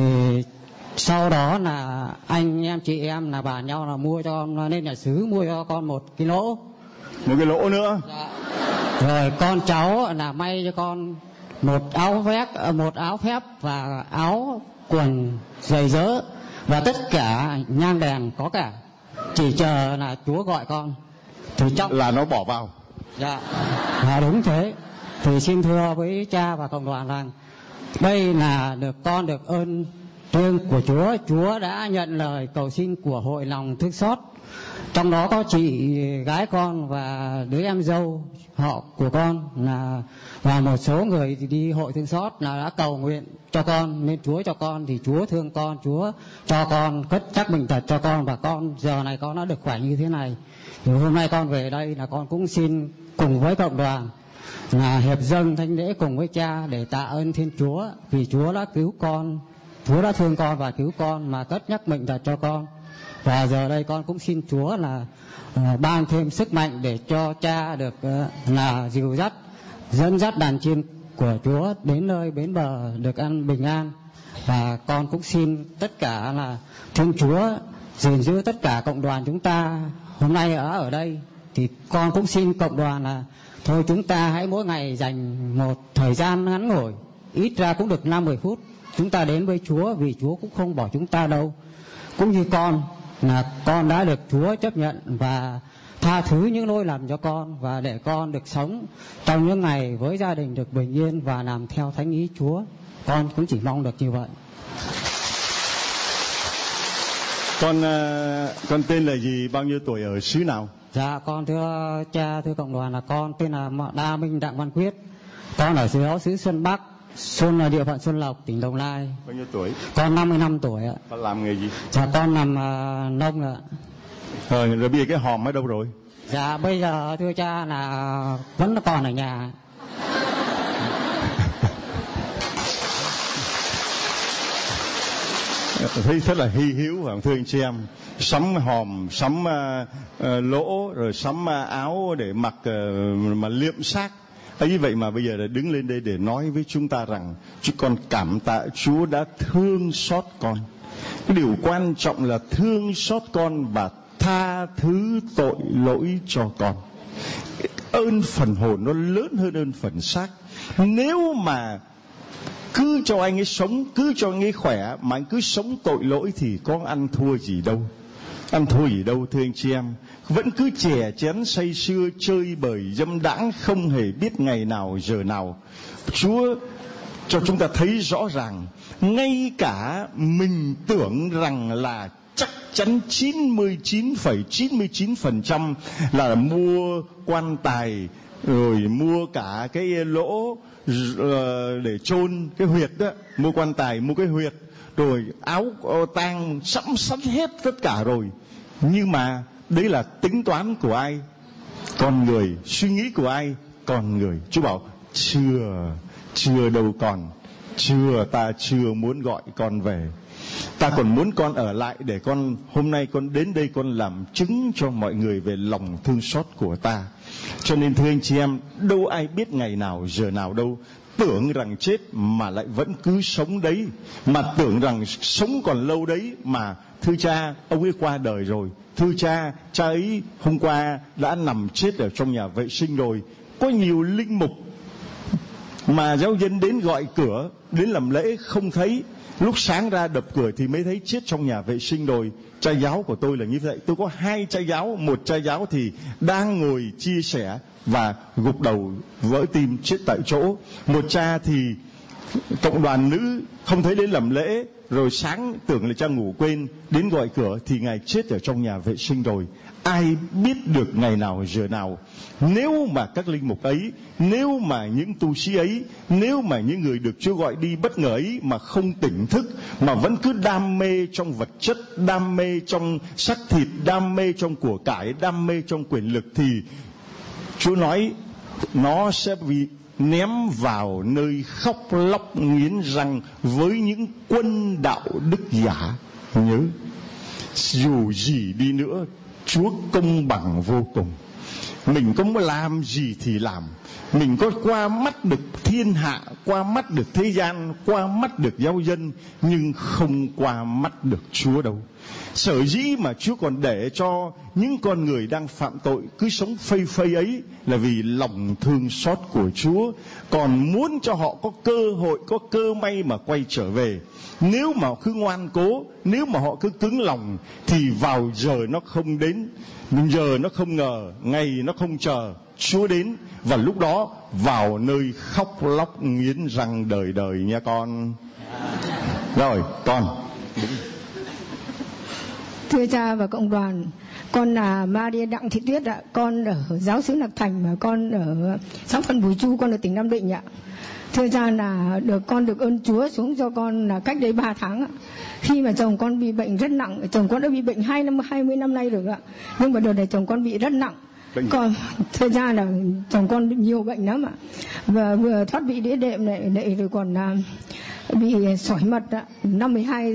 sau đó là anh em chị em là bàn nhau là mua cho con, nên nhà xứ mua cho con một cái lỗ. Một cái lỗ nữa? Dạ. Rồi con cháu là may cho con một áo phép và áo quần giày dỡ và tất cả nhang đèn có cả, chỉ chờ là Chúa gọi con. Thì trong là nó bỏ vào. Dạ, đúng thế. Thì xin thưa với cha và cộng đoàn rằng đây là con được ơn riêng của Chúa. Chúa đã nhận lời cầu xin của hội lòng thương xót. Trong đó có chị gái con và đứa em dâu họ của con là và một số người đi hội thương xót là đã cầu nguyện cho con, nên Chúa cho con thì Chúa thương con, Chúa cho con cất chắc bệnh tật cho con, và con giờ này con đã được khỏe như thế này. Thì hôm nay con về đây là con cũng xin cùng với cộng đoàn là hiệp dâng thánh lễ cùng với cha để tạ ơn Thiên Chúa vì Chúa đã cứu con, Chúa đã thương con và cứu con mà cất nhắc bệnh tật cho con. Và giờ đây con cũng xin Chúa là ban thêm sức mạnh để cho cha được là dìu dắt, dẫn dắt đàn chiên của Chúa đến nơi bến bờ được ăn bình an. Và con cũng xin tất cả là Thiên Chúa gìn giữ tất cả cộng đoàn chúng ta hôm nay ở đây. Thì con cũng xin cộng đoàn là thôi chúng ta hãy mỗi ngày dành một thời gian ngắn ngủi, ít ra cũng được 5-10 phút, chúng ta đến với Chúa, vì Chúa cũng không bỏ chúng ta đâu. Cũng như con là con đã được Chúa chấp nhận và tha thứ những lỗi lầm cho con, và để con được sống trong những ngày với gia đình được bình yên và làm theo thánh ý Chúa. Con cũng chỉ mong được như vậy. Con tên là gì, bao nhiêu tuổi, ở xứ nào? Dạ con thưa cha, thưa cộng đoàn là con tên là Đa Minh Đặng Văn Quyết. Con ở xứ Xuân Bắc, địa phận Xuân Lộc, tỉnh Đồng Nai. Bao nhiêu tuổi? Con 55 tuổi ạ. Con làm nghề gì? Dạ con làm nông ạ. Rồi bây giờ cái hòm ở đâu rồi? Dạ bây giờ thưa cha là vẫn còn ở nhà. Thấy rất là hy hữu và thưa anh chị em, sắm hòm, sắm lỗ, rồi sắm áo để mặc mà liệm xác ấy. Vậy mà bây giờ đã đứng lên đây để nói với chúng ta rằng chúng con cảm tạ Chúa đã thương xót con. Cái điều quan trọng là thương xót con và tha thứ tội lỗi cho con. Ơn phần hồn nó lớn hơn ơn phần xác. Nếu mà cứ cho anh ấy sống, cứ cho anh ấy khỏe mà anh cứ sống tội lỗi thì có ăn thua gì đâu. Ăn thua gì đâu thưa anh chị em. Vẫn cứ chè chén say sưa, chơi bời dâm đãng, không hề biết ngày nào giờ nào. Chúa cho chúng ta thấy rõ ràng, ngay cả mình tưởng rằng là chắc chắn 99,99% là mua quan tài, rồi mua cả cái lỗ để chôn cái huyệt đó, mua quan tài, mua cái huyệt, rồi áo tang sắm sẵn hết tất cả rồi. Nhưng mà đấy là tính toán của ai? Con người. Suy nghĩ của ai? Con người. Chúa bảo chưa đâu con, ta chưa muốn gọi con về. Ta còn muốn con ở lại để con hôm nay con đến đây con làm chứng cho mọi người về lòng thương xót của ta. Cho nên thưa anh chị em, đâu ai biết ngày nào giờ nào đâu. Tưởng rằng chết mà lại vẫn cứ sống đấy, mà tưởng rằng sống còn lâu đấy mà thưa cha ông ấy qua đời rồi, thưa cha ấy hôm qua đã nằm chết ở trong nhà vệ sinh rồi. Có nhiều linh mục Mà giáo dân đến gọi cửa, đến làm lễ không thấy, lúc sáng ra đập cửa thì mới thấy chết trong nhà vệ sinh rồi. Trai giáo của tôi là như vậy. Tôi có 2 trai giáo, một trai giáo thì đang ngồi chia sẻ và gục đầu vỡ tim chết tại chỗ. Một cha thì cộng đoàn nữ không thấy đến làm lễ, rồi sáng tưởng là cha ngủ quên, đến gọi cửa thì ngài chết ở trong nhà vệ sinh rồi. Ai biết được ngày nào giờ nào. Nếu mà các linh mục ấy, nếu mà những tu sĩ ấy, nếu mà những người được Chúa gọi đi bất ngờ ấy mà không tỉnh thức, mà vẫn cứ đam mê trong vật chất, đam mê trong xác thịt, đam mê trong của cải, đam mê trong quyền lực, thì Chúa nói nó sẽ bị ném vào nơi khóc lóc nghiến răng với những quân đạo đức giả. Nhớ, dù gì đi nữa, Chúa công bằng vô cùng. Mình có làm gì thì làm, mình có qua mắt được thiên hạ, qua mắt được thế gian, qua mắt được giáo dân, nhưng không qua mắt được Chúa đâu. Sở dĩ mà Chúa còn để cho những con người đang phạm tội cứ sống phây phây ấy là vì lòng thương xót của Chúa, còn muốn cho họ có cơ hội, có cơ may mà quay trở về. Nếu mà cứ ngoan cố, nếu mà họ cứ cứng lòng, thì vào giờ nó không đến, giờ nó không ngờ, ngày nó không chờ, Chúa đến, và lúc đó vào nơi khóc lóc nghiến răng đời đời nha con. Rồi, con. Thưa cha và cộng đoàn, con là Maria Đặng Thị Tuyết ạ. Con ở giáo xứ Lạc Thành, mà con ở xã Phân Bùi Chu, con ở tỉnh Nam Định ạ. Thưa cha là con được ơn Chúa xuống cho con là cách đây 3 tháng ạ. Khi mà chồng con bị bệnh rất nặng, chồng con đã bị bệnh 20 năm nay rồi ạ. Nhưng mà đợt này chồng con bị rất nặng. Còn thưa cha là chồng con bị nhiều bệnh lắm ạ. Và vừa thoát bị đĩa đệm này rồi còn bị sỏi mật ạ. Năm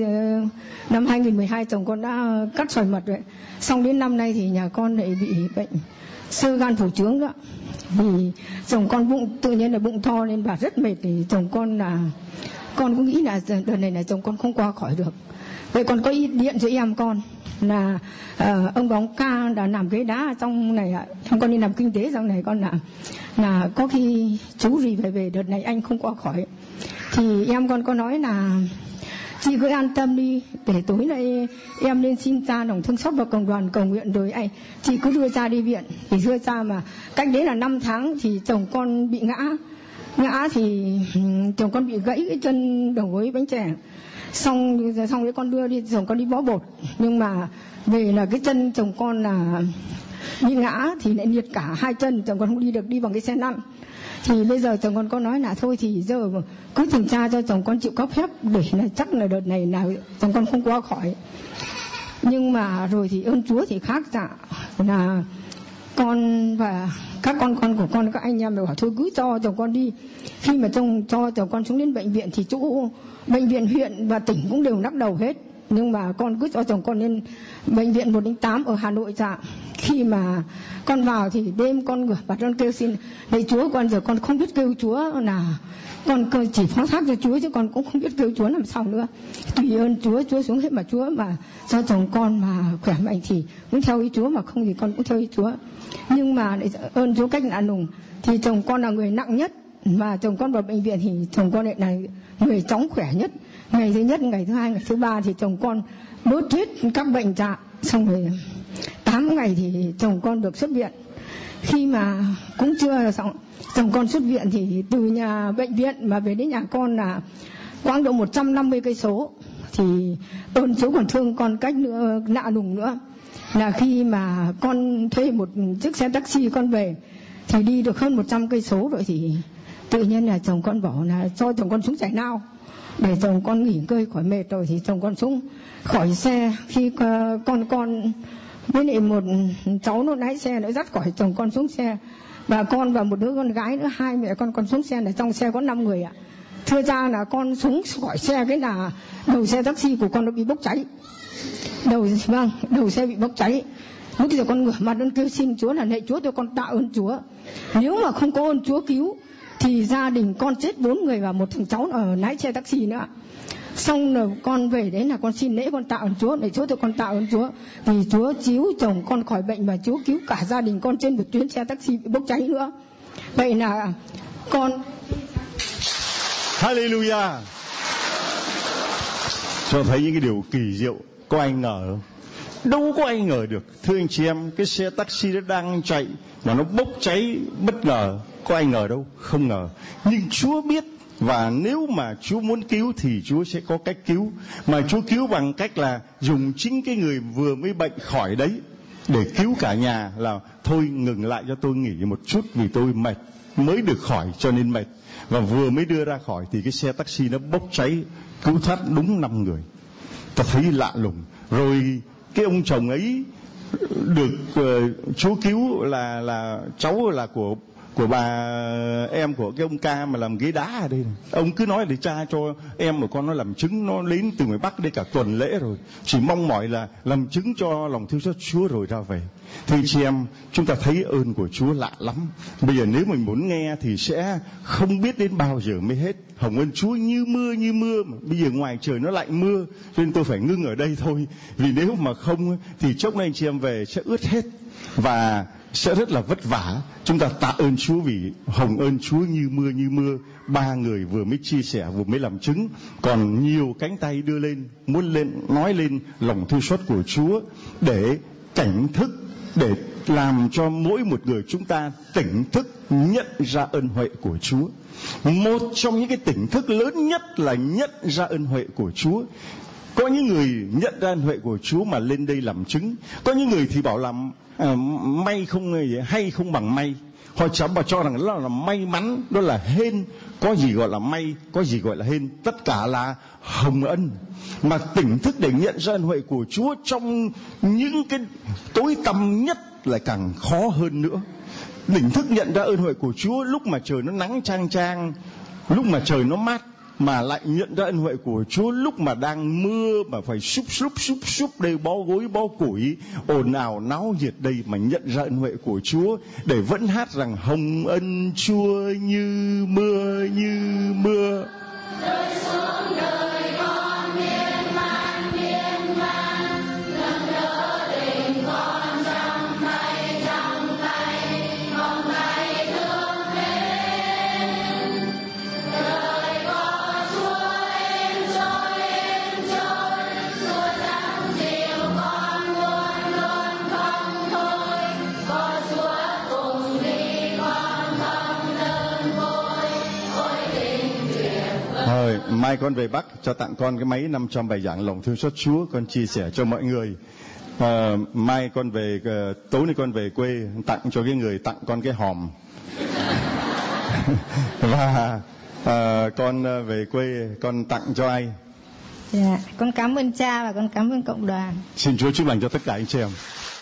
2012 chồng con đã cắt sỏi mật rồi. Xong đến năm nay thì nhà con lại bị bệnh xơ gan phủ chướng đó. Vì chồng con bụng tự nhiên là bụng to nên bà rất mệt, thì chồng con là con cũng nghĩ là đợt này là chồng con không qua khỏi được. Vậy con có ý điện cho em con là ông bóng ca đã làm ghế đá trong này ạ. Trong con đi làm kinh tế trong này con là có khi chú gì về đợt này anh không qua khỏi. Thì em con có nói là chị cứ an tâm đi, để tối nay em lên xin cha lòng thương xót và cộng đoàn cầu nguyện rồi chị cứ đưa cha đi viện. Thì thưa cha mà cách đấy là 5 tháng thì chồng con bị ngã thì chồng con bị gãy cái chân đầu gối bánh chè. Xong đấy con đưa đi, chồng con đi bó bột, nhưng mà về là cái chân chồng con là bị ngã thì lại liệt cả 2 chân, chồng con không đi được, đi bằng cái xe lăn. Thì bây giờ chồng con có nói là thôi thì giờ cứ thỉnh cha cho chồng con chịu cấp phép, để là chắc là đợt này là chồng con không qua khỏi. Nhưng mà rồi thì ơn Chúa thì khác dạ, là con và các con của con, các anh em bảo thôi cứ cho chồng con đi. Khi mà cho chồng con xuống đến bệnh viện thì chỗ bệnh viện huyện và tỉnh cũng đều lắc đầu hết. Nhưng mà con cứ cho chồng con lên bệnh viện 108 ở Hà Nội dạ. Khi mà con vào thì đêm con ngửa mặt con kêu xin lạy Chúa, con giờ con không biết kêu Chúa, là con chỉ phó thác cho Chúa chứ con cũng không biết kêu Chúa làm sao nữa. Tùy ơn Chúa xuống hết, mà Chúa mà cho chồng con mà khỏe mạnh thì cũng theo ý Chúa, mà không thì con cũng theo ý Chúa. Nhưng mà để ơn Chúa cách lạ lùng thì chồng con là người nặng nhất, mà chồng con vào bệnh viện thì chồng con lại là người chóng khỏe nhất. Ngày thứ nhất, ngày thứ hai, ngày thứ ba thì chồng con bớt hết các bệnh dạ. Xong rồi 8 ngày thì chồng con được xuất viện. Khi mà cũng chưa xong, chồng con xuất viện thì từ nhà bệnh viện mà về đến nhà con là quãng độ 150 cây số. Thì ơn Chúa còn thương con cách nữa lạ lùng nữa, là khi mà con thuê một chiếc xe taxi con về thì đi được hơn 100 cây số rồi thì tự nhiên là chồng con bảo là cho chồng con xuống Trại Nao để chồng con nghỉ ngơi khỏi mệt. Rồi thì chồng con xuống khỏi xe. Khi con với lại một cháu nó lái xe, nó dắt khỏi chồng con xuống xe, và con và một đứa con gái nữa, 2 mẹ con xuống xe, là trong xe có 5 người ạ. Thưa cha là con xuống khỏi xe, cái là đầu xe taxi của con nó bị bốc cháy. Đầu xe bị bốc cháy. Lúc giờ con ngửa mặt con kêu xin Chúa là lạy Chúa cho con tạ ơn Chúa. Nếu mà không có ơn Chúa cứu thì gia đình con chết 4 người và một thằng cháu ở lái xe taxi nữa. Xong rồi con về đấy là con xin lễ, con tạ ơn Chúa, để Chúa cho con tạ ơn Chúa vì Chúa cứu chồng con khỏi bệnh và Chúa cứu cả gia đình con trên một chuyến xe taxi bị bốc cháy nữa. Vậy là con Hallelujah. Cho thấy những cái điều kỳ diệu. Có ai ngờ không? Đâu có ai ngờ được. Thưa anh chị em, cái xe taxi nó đang chạy mà nó bốc cháy bất ngờ. Có ai ngờ đâu? Không ngờ. Nhưng Chúa biết. Và nếu mà Chúa muốn cứu thì Chúa sẽ có cách cứu. Mà Chúa cứu bằng cách là dùng chính cái người vừa mới bệnh khỏi đấy để cứu cả nhà. Là thôi ngừng lại cho tôi nghỉ một chút vì tôi mệt, mới được khỏi cho nên mệt. Và vừa mới đưa ra khỏi thì cái xe taxi nó bốc cháy, cứu thoát đúng 5 người. Ta thấy lạ lùng. Rồi cái ông chồng ấy được Chúa cứu là cháu là của bà em của cái ông ca mà làm ghế đá ở đây này. Ông cứ nói để cha cho em của con nó làm chứng, nó đến từ ngoài Bắc đây cả tuần lễ rồi, chỉ mong mỏi là làm chứng cho lòng thương xót Chúa rồi ra về. Thì chị em, chúng ta thấy ơn của Chúa lạ lắm. Bây giờ nếu mình muốn nghe thì sẽ không biết đến bao giờ mới hết. Hồng ơn Chúa như mưa mà. Bây giờ ngoài trời nó lại mưa, cho nên tôi phải ngưng ở đây thôi. Vì nếu mà không thì chốc nay anh chị em về sẽ ướt hết và sẽ rất là vất vả. Chúng ta tạ ơn Chúa vì hồng ơn Chúa như mưa. 3 người vừa mới chia sẻ, vừa mới làm chứng, còn nhiều cánh tay đưa lên, muốn lên nói lên lòng thương xót của Chúa để cảnh thức, để làm cho mỗi một người chúng ta tỉnh thức nhận ra ơn huệ của Chúa. Một trong những cái tỉnh thức lớn nhất là nhận ra ơn huệ của Chúa. Có những người nhận ra ơn huệ của Chúa mà lên đây làm chứng. Có những người thì bảo là may không hay không bằng may. Họ chẳng bảo cho rằng đó là may mắn, đó là hên. Có gì gọi là may, có gì gọi là hên, tất cả là hồng ân. Mà tỉnh thức để nhận ra ơn huệ của Chúa trong những cái tối tăm nhất lại càng khó hơn nữa. Tỉnh thức nhận ra ơn huệ của Chúa lúc mà trời nó nắng chang chang, lúc mà trời nó mát, mà lại nhận ra ân huệ của Chúa lúc mà đang mưa mà phải xúc đây, bó gối bó củi, ồn ào náo nhiệt đây, mà nhận ra ân huệ của Chúa để vẫn hát rằng hồng ân Chúa như mưa rơi xuống đời con miên man nâng đỡ tình con trong tay vòng tay thương mến. Đời có Chúa êm trôi Chúa chẳng dịu con luôn không thôi. Có Chúa cùng đi con không đơn côi, ôi tình tuyệt vời. Thôi, mai con về Bắc cho tặng con cái máy 500 bài giảng lòng thương xót Chúa, con chia sẻ cho mọi người. Mai con về, tối nay con về quê tặng cho cái người tặng con cái hòm. Và con về quê con tặng cho ai? Dạ, con cảm ơn cha và con cảm ơn cộng đoàn. Xin Chúa chúc lành cho tất cả anh chị em.